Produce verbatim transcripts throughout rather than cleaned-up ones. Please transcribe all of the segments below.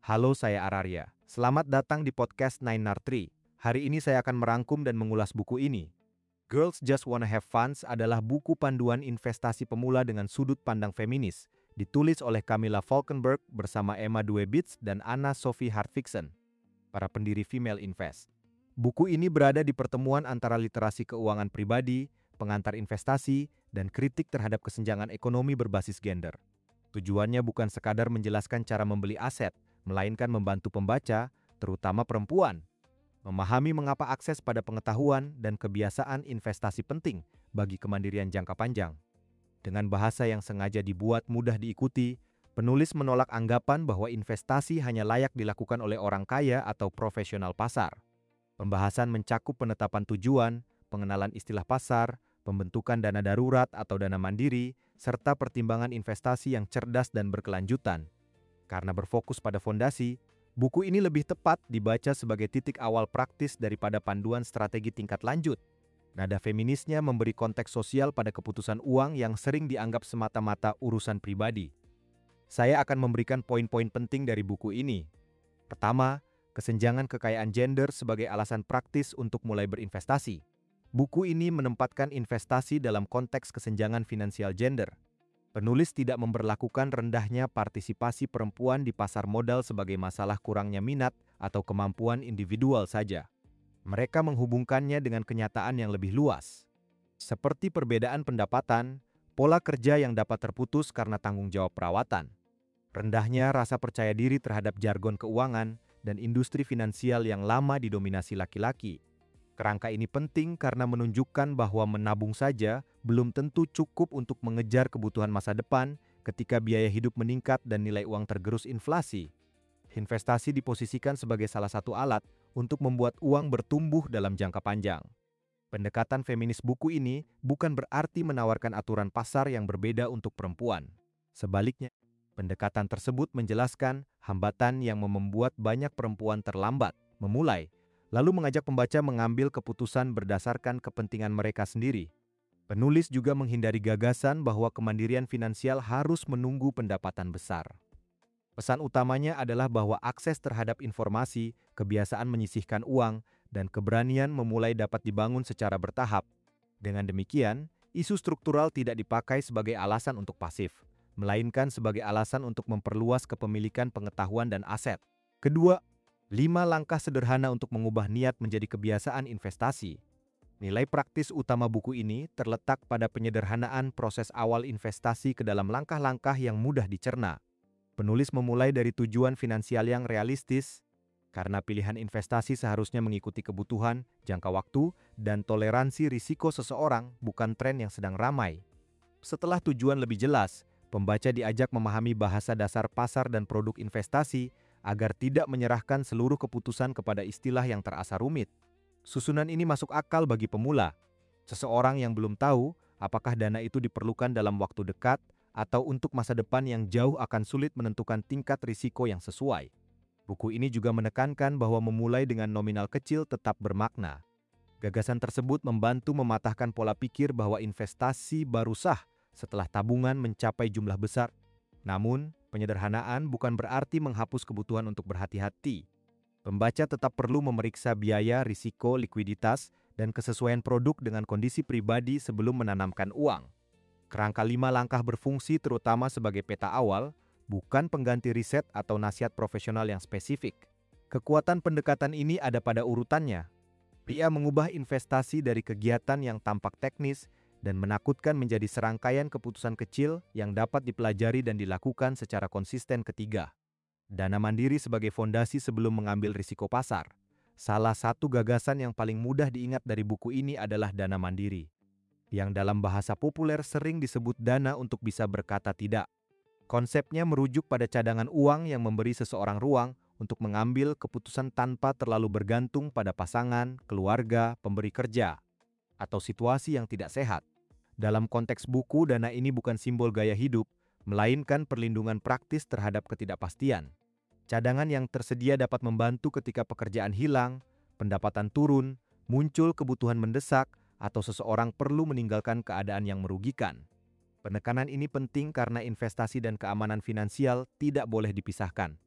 Halo, saya Araria. Selamat datang di podcast Nine Nar Tree. Hari ini saya akan merangkum dan mengulas buku ini. Girls Just Wanna Have Fun adalah buku panduan investasi pemula dengan sudut pandang feminis, ditulis oleh Camilla Falkenberg bersama Emma Duebitz dan Anna Sophie Hartvigsen, para pendiri Female Invest. Buku ini berada di pertemuan antara literasi keuangan pribadi, pengantar investasi, dan kritik terhadap kesenjangan ekonomi berbasis gender. Tujuannya bukan sekadar menjelaskan cara membeli aset, melainkan membantu pembaca, terutama perempuan, memahami mengapa akses pada pengetahuan dan kebiasaan investasi penting bagi kemandirian jangka panjang. Dengan bahasa yang sengaja dibuat mudah diikuti, penulis menolak anggapan bahwa investasi hanya layak dilakukan oleh orang kaya atau profesional pasar. Pembahasan mencakup penetapan tujuan, pengenalan istilah pasar, pembentukan dana darurat atau dana mandiri, serta pertimbangan investasi yang cerdas dan berkelanjutan. Karena berfokus pada fondasi, buku ini lebih tepat dibaca sebagai titik awal praktis daripada panduan strategi tingkat lanjut. Nada feminisnya memberi konteks sosial pada keputusan uang yang sering dianggap semata-mata urusan pribadi. Saya akan memberikan poin-poin penting dari buku ini. Pertama, kesenjangan kekayaan gender sebagai alasan praktis untuk mulai berinvestasi. Buku ini menempatkan investasi dalam konteks kesenjangan finansial gender. Penulis tidak memberlakukan rendahnya partisipasi perempuan di pasar modal sebagai masalah kurangnya minat atau kemampuan individual saja. Mereka menghubungkannya dengan kenyataan yang lebih luas, seperti perbedaan pendapatan, pola kerja yang dapat terputus karena tanggung jawab perawatan, rendahnya rasa percaya diri terhadap jargon keuangan, dan industri finansial yang lama didominasi laki-laki. Kerangka ini penting karena menunjukkan bahwa menabung saja belum tentu cukup untuk mengejar kebutuhan masa depan ketika biaya hidup meningkat dan nilai uang tergerus inflasi. Investasi diposisikan sebagai salah satu alat untuk membuat uang bertumbuh dalam jangka panjang. Pendekatan feminis buku ini bukan berarti menawarkan aturan pasar yang berbeda untuk perempuan. Sebaliknya, pendekatan tersebut menjelaskan hambatan yang membuat banyak perempuan terlambat memulai, lalu mengajak pembaca mengambil keputusan berdasarkan kepentingan mereka sendiri. Penulis juga menghindari gagasan bahwa kemandirian finansial harus menunggu pendapatan besar. Pesan utamanya adalah bahwa akses terhadap informasi, kebiasaan menyisihkan uang, dan keberanian memulai dapat dibangun secara bertahap. Dengan demikian, isu struktural tidak dipakai sebagai alasan untuk pasif, melainkan sebagai alasan untuk memperluas kepemilikan pengetahuan dan aset. Kedua, lima langkah sederhana untuk mengubah niat menjadi kebiasaan investasi. Nilai praktis utama buku ini terletak pada penyederhanaan proses awal investasi ke dalam langkah-langkah yang mudah dicerna. Penulis memulai dari tujuan finansial yang realistis, karena pilihan investasi seharusnya mengikuti kebutuhan, jangka waktu, dan toleransi risiko seseorang, bukan tren yang sedang ramai. Setelah tujuan lebih jelas, pembaca diajak memahami bahasa dasar pasar dan produk investasi, agar tidak menyerahkan seluruh keputusan kepada istilah yang terasa rumit. Susunan ini masuk akal bagi pemula. Seseorang yang belum tahu apakah dana itu diperlukan dalam waktu dekat atau untuk masa depan yang jauh akan sulit menentukan tingkat risiko yang sesuai. Buku ini juga menekankan bahwa memulai dengan nominal kecil tetap bermakna. Gagasan tersebut membantu mematahkan pola pikir bahwa investasi baru sah setelah tabungan mencapai jumlah besar. Namun, penyederhanaan bukan berarti menghapus kebutuhan untuk berhati-hati. Pembaca tetap perlu memeriksa biaya, risiko, likuiditas, dan kesesuaian produk dengan kondisi pribadi sebelum menanamkan uang. Kerangka lima langkah berfungsi terutama sebagai peta awal, bukan pengganti riset atau nasihat profesional yang spesifik. Kekuatan pendekatan ini ada pada urutannya. Ia mengubah investasi dari kegiatan yang tampak teknis dan menakutkan menjadi serangkaian keputusan kecil yang dapat dipelajari dan dilakukan secara konsisten. Ketiga, dana mandiri sebagai fondasi sebelum mengambil risiko pasar. Salah satu gagasan yang paling mudah diingat dari buku ini adalah dana mandiri, yang dalam bahasa populer sering disebut dana untuk bisa berkata tidak. Konsepnya merujuk pada cadangan uang yang memberi seseorang ruang untuk mengambil keputusan tanpa terlalu bergantung pada pasangan, keluarga, pemberi kerja, atau situasi yang tidak sehat. Dalam konteks buku, dana ini bukan simbol gaya hidup, melainkan perlindungan praktis terhadap ketidakpastian. Cadangan yang tersedia dapat membantu ketika pekerjaan hilang, pendapatan turun, muncul kebutuhan mendesak, atau seseorang perlu meninggalkan keadaan yang merugikan. Penekanan ini penting karena investasi dan keamanan finansial tidak boleh dipisahkan.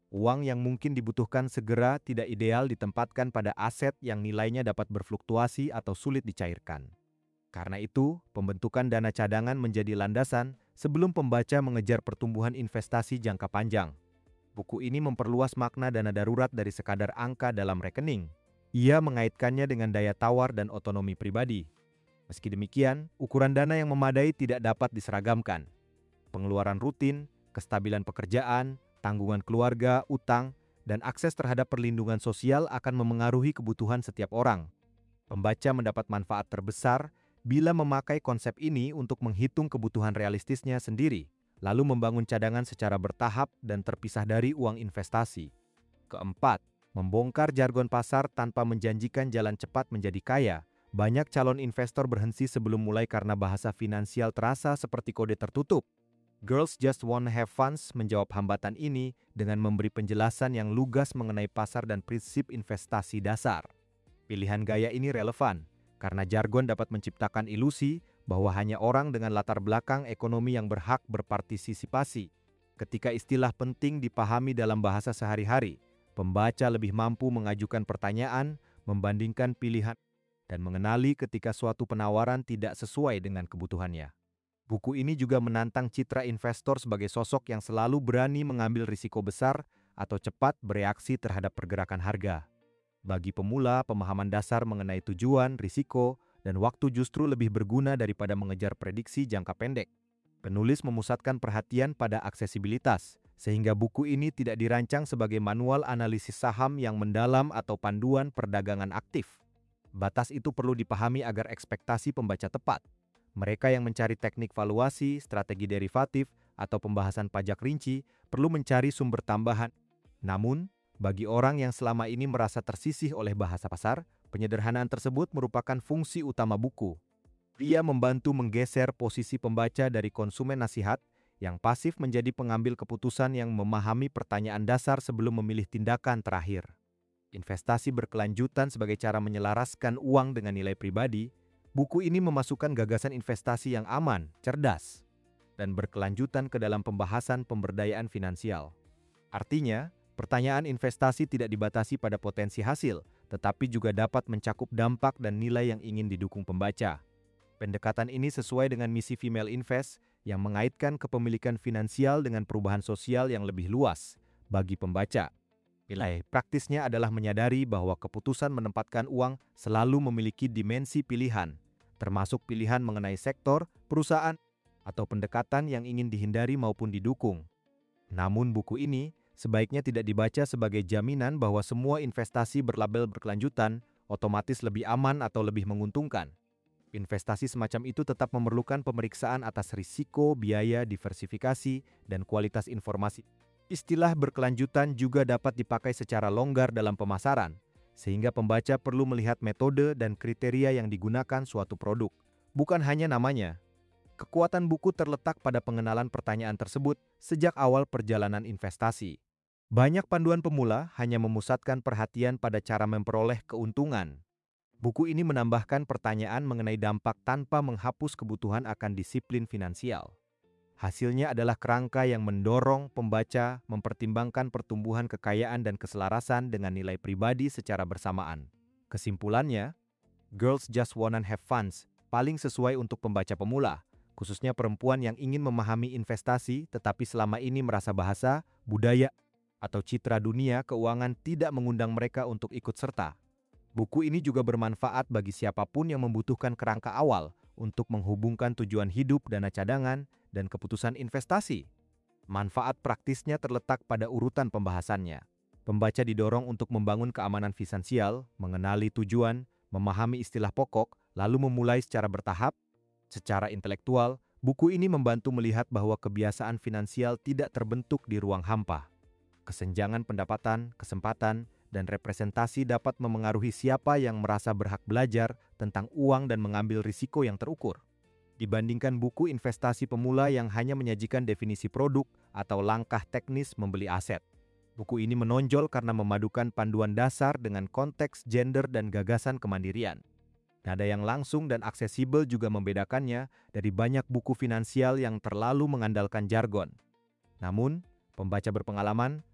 Uang yang mungkin dibutuhkan segera tidak ideal ditempatkan pada aset yang nilainya dapat berfluktuasi atau sulit dicairkan. Karena itu, pembentukan dana cadangan menjadi landasan sebelum pembaca mengejar pertumbuhan investasi jangka panjang. Buku ini memperluas makna dana darurat dari sekadar angka dalam rekening. Ia mengaitkannya dengan daya tawar dan otonomi pribadi. Meski demikian, ukuran dana yang memadai tidak dapat diseragamkan. Pengeluaran rutin, kestabilan pekerjaan, tanggungan keluarga, utang, dan akses terhadap perlindungan sosial akan memengaruhi kebutuhan setiap orang. Pembaca mendapat manfaat terbesar bila memakai konsep ini untuk menghitung kebutuhan realistisnya sendiri, lalu membangun cadangan secara bertahap dan terpisah dari uang investasi. Keempat, membongkar jargon pasar tanpa menjanjikan jalan cepat menjadi kaya. Banyak calon investor berhenti sebelum mulai karena bahasa finansial terasa seperti kode tertutup. Girls Just Wanna Have Fun menjawab hambatan ini dengan memberi penjelasan yang lugas mengenai pasar dan prinsip investasi dasar. Pilihan gaya ini relevan, karena jargon dapat menciptakan ilusi bahwa hanya orang dengan latar belakang ekonomi yang berhak berpartisipasi. Ketika istilah penting dipahami dalam bahasa sehari-hari, pembaca lebih mampu mengajukan pertanyaan, membandingkan pilihan, dan mengenali ketika suatu penawaran tidak sesuai dengan kebutuhannya. Buku ini juga menantang citra investor sebagai sosok yang selalu berani mengambil risiko besar atau cepat bereaksi terhadap pergerakan harga. Bagi pemula, pemahaman dasar mengenai tujuan, risiko, dan waktu justru lebih berguna daripada mengejar prediksi jangka pendek. Penulis memusatkan perhatian pada aksesibilitas, sehingga buku ini tidak dirancang sebagai manual analisis saham yang mendalam atau panduan perdagangan aktif. Batas itu perlu dipahami agar ekspektasi pembaca tepat. Mereka yang mencari teknik valuasi, strategi derivatif, atau pembahasan pajak rinci perlu mencari sumber tambahan. Namun, bagi orang yang selama ini merasa tersisih oleh bahasa pasar, penyederhanaan tersebut merupakan fungsi utama buku. Dia membantu menggeser posisi pembaca dari konsumen nasihat yang pasif menjadi pengambil keputusan yang memahami pertanyaan dasar sebelum memilih tindakan terakhir. Investasi berkelanjutan sebagai cara menyelaraskan uang dengan nilai pribadi. Buku ini memasukkan gagasan investasi yang aman, cerdas, dan berkelanjutan ke dalam pembahasan pemberdayaan finansial. Artinya, pertanyaan investasi tidak dibatasi pada potensi hasil, tetapi juga dapat mencakup dampak dan nilai yang ingin didukung pembaca. Pendekatan ini sesuai dengan misi Female Invest yang mengaitkan kepemilikan finansial dengan perubahan sosial yang lebih luas bagi pembaca. Nilai praktisnya adalah menyadari bahwa keputusan menempatkan uang selalu memiliki dimensi pilihan, termasuk pilihan mengenai sektor, perusahaan, atau pendekatan yang ingin dihindari maupun didukung. Namun buku ini sebaiknya tidak dibaca sebagai jaminan bahwa semua investasi berlabel berkelanjutan otomatis lebih aman atau lebih menguntungkan. Investasi semacam itu tetap memerlukan pemeriksaan atas risiko, biaya, diversifikasi, dan kualitas informasi. Istilah berkelanjutan juga dapat dipakai secara longgar dalam pemasaran, sehingga pembaca perlu melihat metode dan kriteria yang digunakan suatu produk, bukan hanya namanya. Kekuatan buku terletak pada pengenalan pertanyaan tersebut sejak awal perjalanan investasi. Banyak panduan pemula hanya memusatkan perhatian pada cara memperoleh keuntungan. Buku ini menambahkan pertanyaan mengenai dampak tanpa menghapus kebutuhan akan disiplin finansial. Hasilnya adalah kerangka yang mendorong pembaca mempertimbangkan pertumbuhan kekayaan dan keselarasan dengan nilai pribadi secara bersamaan. Kesimpulannya, Girls Just Wanna Have Fun paling sesuai untuk pembaca pemula, khususnya perempuan yang ingin memahami investasi tetapi selama ini merasa bahasa, budaya, atau citra dunia keuangan tidak mengundang mereka untuk ikut serta. Buku ini juga bermanfaat bagi siapapun yang membutuhkan kerangka awal untuk menghubungkan tujuan hidup, dana cadangan, dan keputusan investasi. Manfaat praktisnya terletak pada urutan pembahasannya. Pembaca didorong untuk membangun keamanan finansial, mengenali tujuan, memahami istilah pokok, lalu memulai secara bertahap. Secara intelektual, buku ini membantu melihat bahwa kebiasaan finansial tidak terbentuk di ruang hampa. Kesenjangan pendapatan, kesempatan, dan representasi dapat memengaruhi siapa yang merasa berhak belajar tentang uang dan mengambil risiko yang terukur. Dibandingkan buku investasi pemula yang hanya menyajikan definisi produk atau langkah teknis membeli aset. Buku ini menonjol karena memadukan panduan dasar dengan konteks gender dan gagasan kemandirian. Nada yang langsung dan aksesibel juga membedakannya dari banyak buku finansial yang terlalu mengandalkan jargon. Namun, pembaca berpengalaman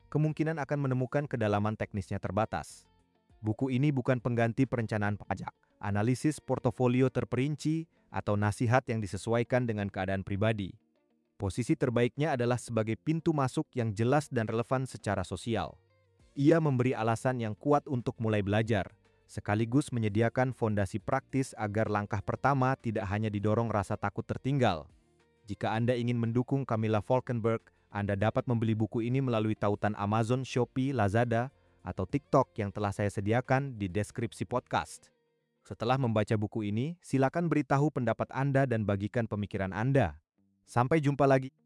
kemungkinan akan menemukan kedalaman teknisnya terbatas. Buku ini bukan pengganti perencanaan pajak, analisis portofolio terperinci, atau nasihat yang disesuaikan dengan keadaan pribadi. Posisi terbaiknya adalah sebagai pintu masuk yang jelas dan relevan secara sosial. Ia memberi alasan yang kuat untuk mulai belajar, sekaligus menyediakan fondasi praktis agar langkah pertama tidak hanya didorong rasa takut tertinggal. Jika Anda ingin mendukung Camilla Falkenberg, Anda dapat membeli buku ini melalui tautan Amazon, Shopee, Lazada, atau TikTok yang telah saya sediakan di deskripsi podcast. Setelah membaca buku ini, silakan beritahu pendapat Anda dan bagikan pemikiran Anda. Sampai jumpa lagi.